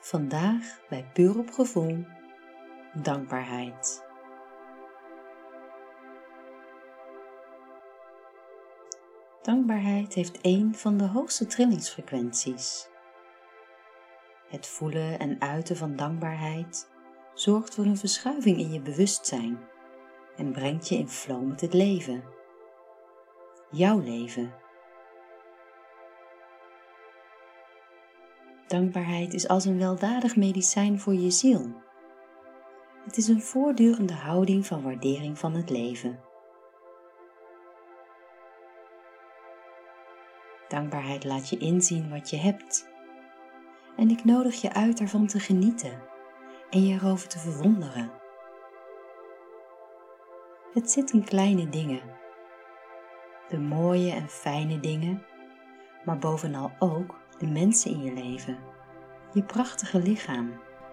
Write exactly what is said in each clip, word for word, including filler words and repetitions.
Vandaag bij Puur op Gevoel, dankbaarheid. Dankbaarheid heeft een van de hoogste trillingsfrequenties. Het voelen en uiten van dankbaarheid zorgt voor een verschuiving in je bewustzijn en brengt je in flow met het leven. Jouw leven. Dankbaarheid is als een weldadig medicijn voor je ziel. Het is een voortdurende houding van waardering van het leven. Dankbaarheid laat je inzien wat je hebt. En ik nodig je uit daarvan te genieten en je erover te verwonderen. Het zit in kleine dingen. De mooie en fijne dingen, maar bovenal ook de mensen in je leven, je prachtige lichaam.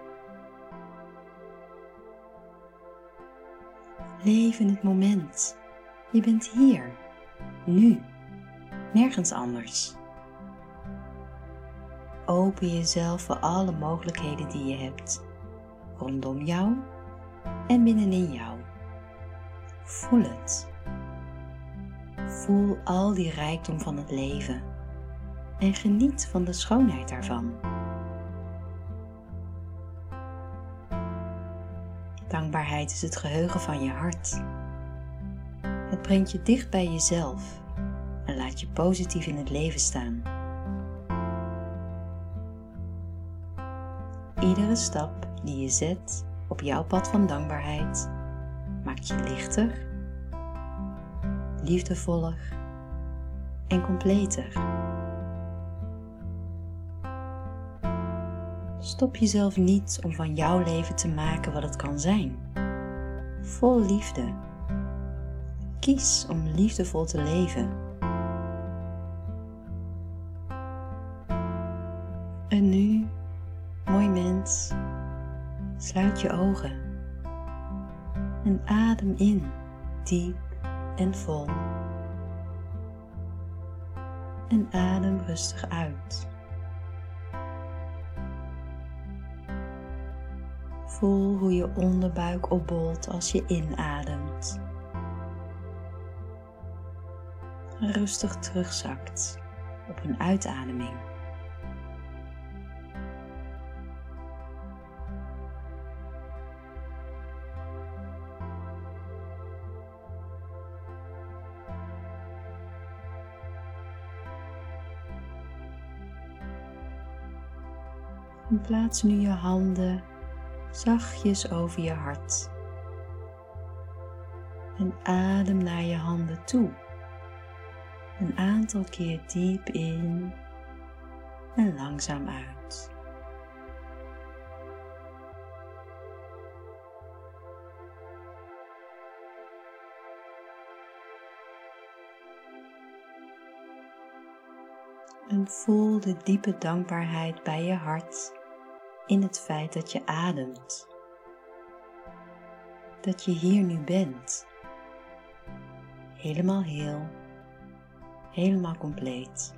Leef in het moment. Je bent hier, nu, nergens anders. Open jezelf voor alle mogelijkheden die je hebt, rondom jou en binnenin jou. Voel het. Voel al die rijkdom van het leven en geniet van de schoonheid daarvan. Dankbaarheid is het geheugen van je hart. Het brengt je dicht bij jezelf en laat je positief in het leven staan. Iedere stap die je zet op jouw pad van dankbaarheid maakt je lichter, liefdevoller en completer. Stop jezelf niet om van jouw leven te maken wat het kan zijn. Vol liefde. Kies om liefdevol te leven. En nu, mooi mens, sluit je ogen en adem in, diep en vol. En adem rustig uit. Voel hoe je onderbuik opbolt als je inademt. Rustig terugzakt op een uitademing. En plaats nu je handen zachtjes over je hart. En adem naar je handen toe. Een aantal keer diep in en langzaam uit. En voel de diepe dankbaarheid bij je hart in het feit dat je ademt. Dat je hier nu bent. Helemaal heel. Helemaal compleet.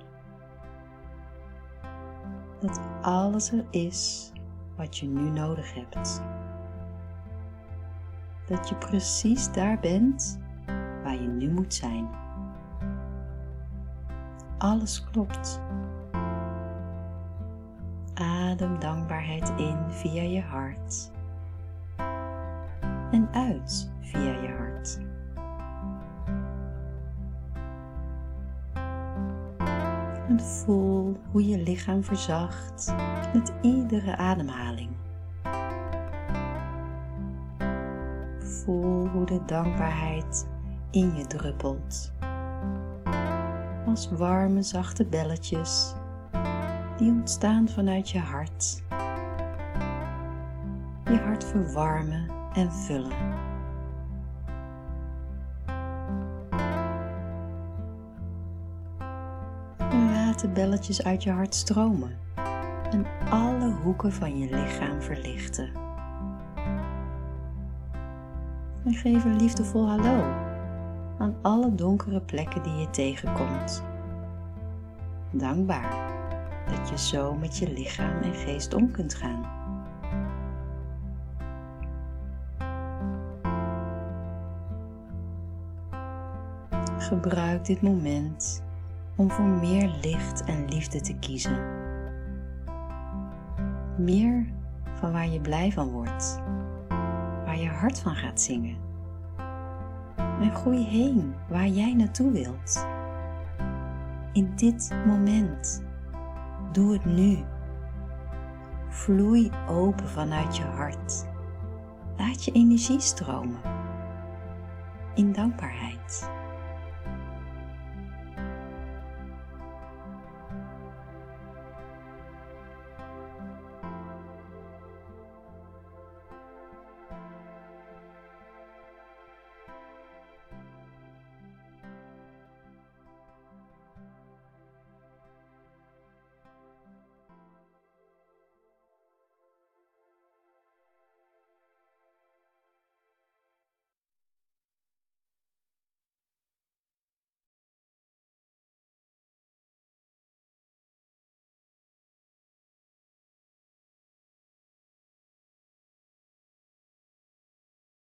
Dat alles er is wat je nu nodig hebt. Dat je precies daar bent waar je nu moet zijn. Alles klopt. Adem dankbaarheid in via je hart en uit via je hart. En voel hoe je lichaam verzacht met iedere ademhaling. Voel hoe de dankbaarheid in je druppelt. Als warme zachte belletjes die ontstaan vanuit je hart. Je hart verwarmen en vullen. En laat de belletjes uit je hart stromen en alle hoeken van je lichaam verlichten. En geef een liefdevol hallo aan alle donkere plekken die je tegenkomt. Dankbaar dat je zo met je lichaam en geest om kunt gaan. Gebruik dit moment om voor meer licht en liefde te kiezen. Meer van waar je blij van wordt, waar je hart van gaat zingen. En groei heen waar jij naartoe wilt. In dit moment. Doe het nu. Vloei open vanuit je hart. Laat je energie stromen. In dankbaarheid.